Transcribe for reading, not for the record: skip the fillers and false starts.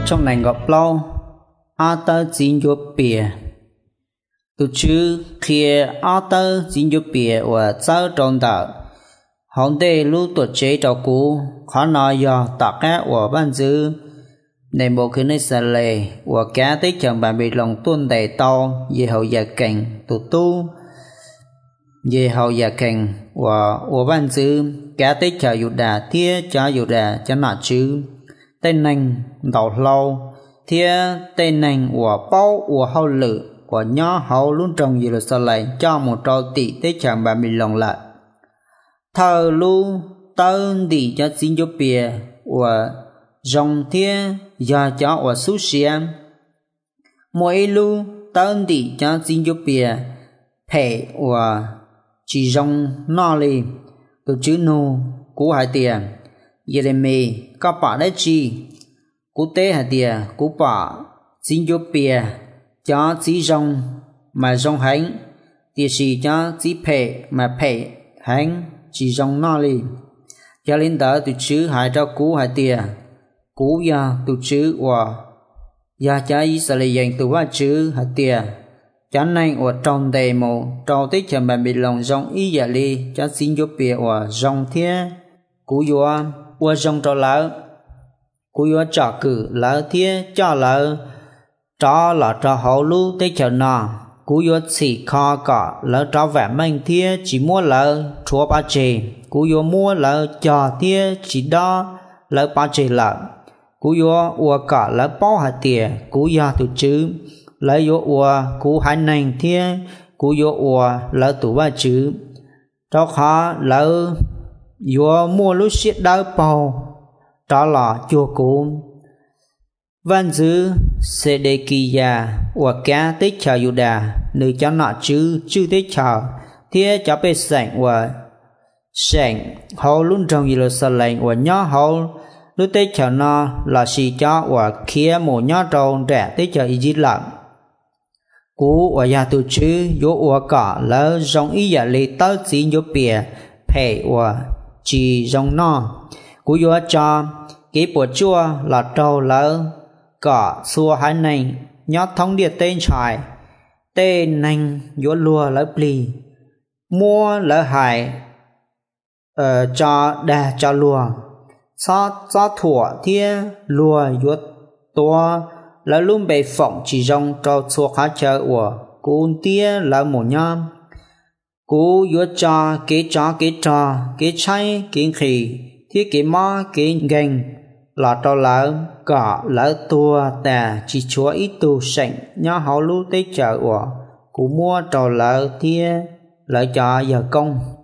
trong này gặp lâu a tơ chín vô bìa từ chữ kia a tơ chín vô bìa và cháu trong đạo hồng đề lưu tuột chế trò cũ khó nói do tạc cá của ban dư nên bộ khi nơi xa lệ và cá tích chẳng bạn bị lòng tuôn đầy to về hậu giả cảnh tụ tu về hậu giả cảnh và ban dư cá tích chờ dụ đà thia cho dụ đà cho nọ chứ tên nành đầu lâu thia tên nành của bao của hậu lự của nhỏ hậu luôn trong gì là xa lệ cho một trò tỷ tích chẳng bạn bị lòng lại thờ lưu tên đi cho xin giúp bìa và dòng thia giờ cho và xuất hiện mỗi lưu tên đi cho xin giúp bìa thể và chỉ dòng nó li từ chữ nô cú hai tiền Jeremy các bạn đấy chi cú tế hai tiền cú bà xin giúp bìa cho chỉ dòng mà dòng hành thì chỉ cho chỉ thể mà thể hành chỉ dòng nó li cho nên đó từ chữ hai cho cú hai tiền cú ya từ chữ và ya cha Israel dành từ ba chữ hai tiền cho nên ở trong đề mộ trong tích chẳng bạn bị lòng dòng ý giả li cho xin giúp bìa và dòng thia cú yo và dòng cho lỡ cú yo trả cử lỡ thia cho lỡ cho là cho hậu lưu tích chẳng nọ cú yo chỉ kho cả lỡ cho vẻ mình thia chỉ mua lỡ chúa ba chê cú yo mua lỡ cho thia chỉ đó lỡ ba chê lỡ cú yo và cả lỡ bao hạt tiền cú ya từ chữ lỡ yo và cú hai nành thia cú yo và lỡ tụ ba chữ cho khó lỡ yo mua lúc xiết đau bao đó là chùa cú văn dư Sedekia và cá tích chào Yuda nơi cho nọ chữ tích chào thia cho bê sảnh và sảnh hậu luôn trong Jerusalem và nhỏ hậu lúc tích chào nó là xì cho và kia một nhỏ trâu trẻ tích chào ý lặng cú và nhà tu chữ yo và cả lỡ dòng ý giả lý tớ xin yo bìa thể và chỉ dòng nó cú yo cho cái bộ chua là trâu lỡ cả xua hai nành nhót thông địa tên trải tên nành yo lùa lỡ pli mua lỡ hải cho đà cho lùa cho thủa thia lùa yo to lỡ luôn bề phỏng chỉ dòng trâu xua khá chờ của cú tia lỡ một nhom cú yo cho cái trò cái chay cái khỉ thiết cái mò cái gành là trò lỡ cả lỡ tua tà chỉ chúa ít tu sảnh nhớ hậu lú tế chợ của cú mua trò lỡ thia lỡ cho giờ công